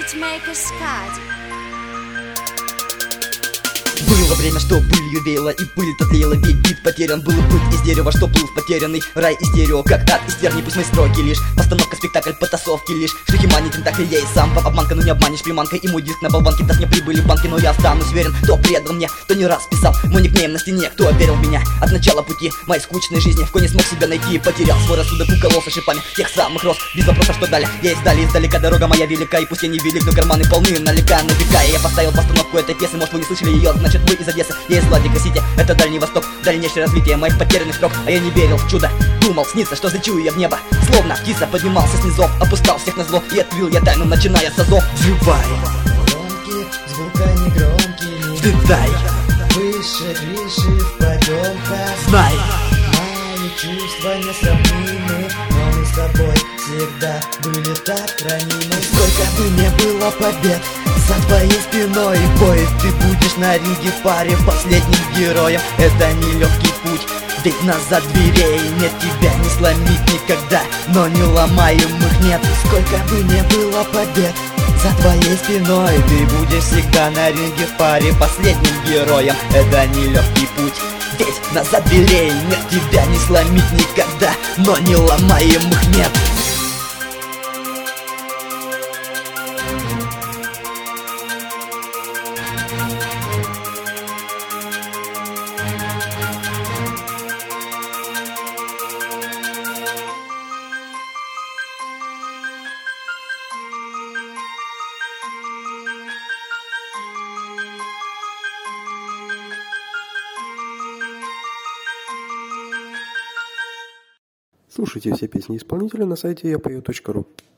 Beatmaker Scud. Было время, что пылью веяло, и пыль-то тлеяла, ведь бит потерян. Был быт из дерева, что плыл в потерянный рай из стерео. Как ад из терний, пусть мои строки лишь постановка, спектакль, потасовки лишь штуки мани, тентакли, я и сам обманка, но не обманешь приманкой. И мой диск на болванке даст мне прибыли в банке, но я останусь верен. Кто предал мне, кто не раз писал мой никнейм на стене, кто верил в меня от начала пути моей скучной жизни, в кое не смог себя найти. Потерял свой рассудок, укололся шипами тех самых роз, без вопросов, что далее. Я издали издалека, дорога моя велика, и пусть я не велик, но карманы полны налека на века. И я поставил постановку этой пьесы, может вы не слышали ее, значит вы из Одессы. Я из Владика Сити, это Дальний Восток, дальнейшее развитие моих потерянных строк. А я не верил в чудо, думал, снится, что зачую я в небо. Словно птица поднимался с низов, опускал всех на зло, и открыл я тайну, начиная с азов. Взрывай громкие, звука негромкими, взлетай, выше крыши в потемках. знай, Мои чувства несравнимы, но мы с тобой всегда были так ранимы. сколько бы не было побед за твоей спиной, поезд ты будешь на ринге в паре последним героем. Это нелегкий путь, ведь назад дверей нет, тебя не сломить никогда, но не ломаемых нет. Сколько бы не было побед за твоей спиной, ты будешь всегда на ринге в паре последним героем. Это нелегкий путь, ведь назад дверей нет, тебя не сломить никогда, но не ломаемых нет. Слушайте все песни исполнителя на сайте yapою.ru.